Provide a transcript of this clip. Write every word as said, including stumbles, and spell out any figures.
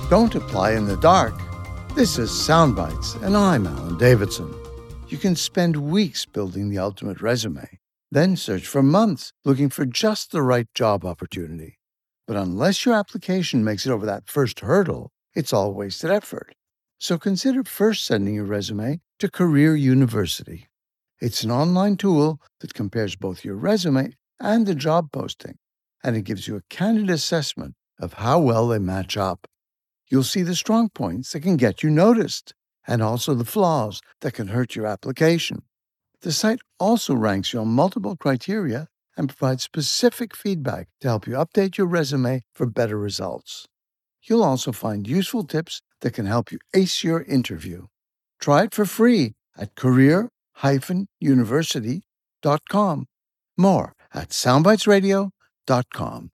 Don't apply in the dark. This is Soundbites, and I'm Alan Davidson. You can spend weeks building the ultimate resume, then search for months looking for just the right job opportunity. But unless your application makes it over that first hurdle, it's all wasted effort. So consider first sending your resume to Career University. It's an online tool that compares both your resume and the job posting, and it gives you a candid assessment of how well they match up. You'll see the strong points that can get you noticed, and also the flaws that can hurt your application. The site also ranks you on multiple criteria and provides specific feedback to help you update your resume for better results. You'll also find useful tips that can help you ace your interview. Try it for free at career dash university dot com. More at soundbitesradio dot com.